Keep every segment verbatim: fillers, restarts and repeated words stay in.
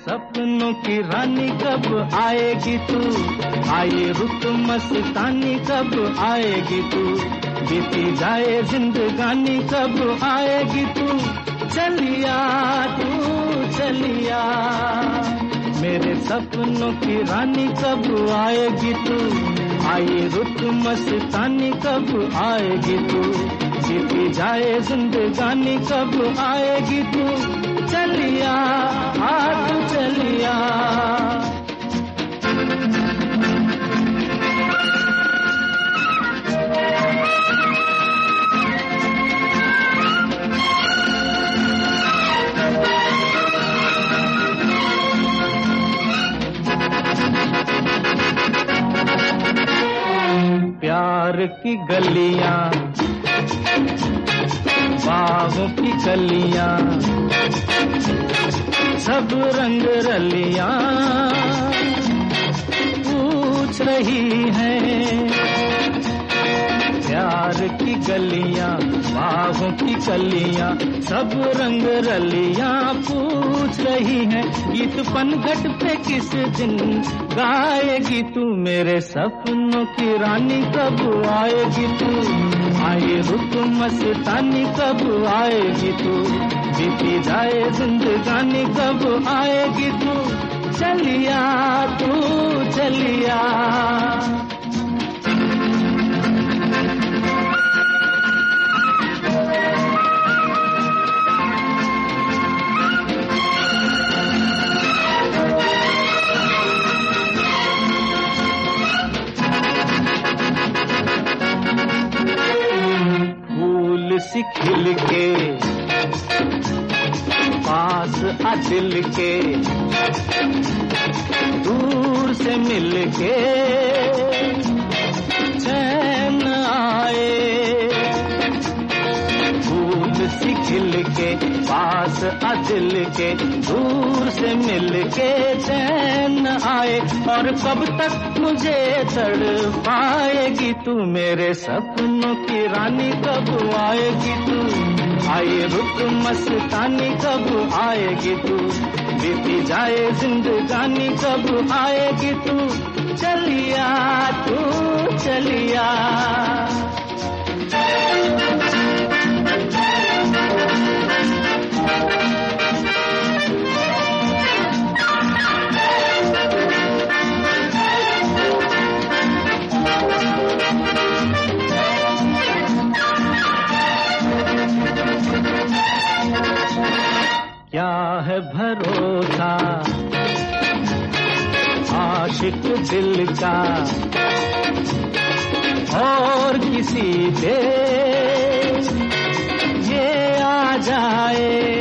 सपनों की रानी कब आएगी तू, आए रुत मस्तानी कब आएगी तू, बीती जाए जिंदगानी कब आएगी तू, चलिया तू चलिया, मेरे सपनों की रानी कब आएगी तू, आए रुत मस्तानी कब आएगी तू, बीती जाए जिंदगानी कब आएगी तू, चलिया आ तू चलिया। प्यार की गलियां, बागों की कलियां, सब रंग रलियां पूछ रही हैं, प्यार की गलियां, बागों की कलियां, सब रंग रलियां पूछ रही हैं, गीत पनघट पे किस दिन गाएगी तू, मेरे सपनों की रानी कब आएगी तू, आए रुत मस्तानी कब आएगी तू, बीती जाए जिंदगानी कब आएगी तू, चलिया तू चलिया। सी खिल के पास आ दिल के, दूर से मिल के चैन आए, फूल सी खिल के पास आ दिल के, दूर से मिल के चैन आए, और कब तक मुझे तड़पाएगी तू, मेरे सपनों की रानी कब आएगी तू, आए रुत मस्तानी कब आएगी तू, बीती जाए जिंदगानी कब आएगी तू, चलिया तू चलिया। क्या है भरोसा आशिक दिल का और किसी पे ये आ जाए,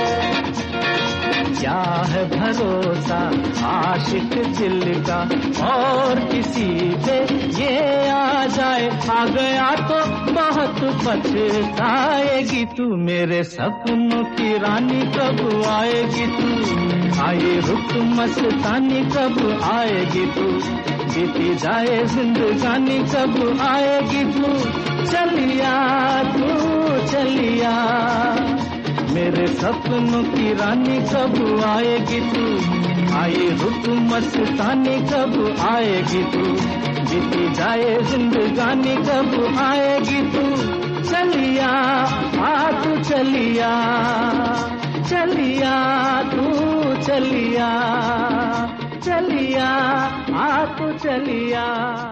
क्या है भरोसा आशिक दिल का और किसी पे ये आ जाए, आ गया तो बहुत पछताएगी तू, मेरे सपनों की रानी कब आएगी तू, आए रुत मस्तानी कब आएगी तू, बीती जाए जिंदगानी कब आएगी तू, चलिया तू चलिया, मेरे सपनों की रानी कब आएगी तू, आए रुत मस्तानी कब आएगी तू, बीती जाए जिंदगानी कब आएगी तू, चलिया आ तू चलिया, चलिया तू चलिया, चलिया आ तू चलिया।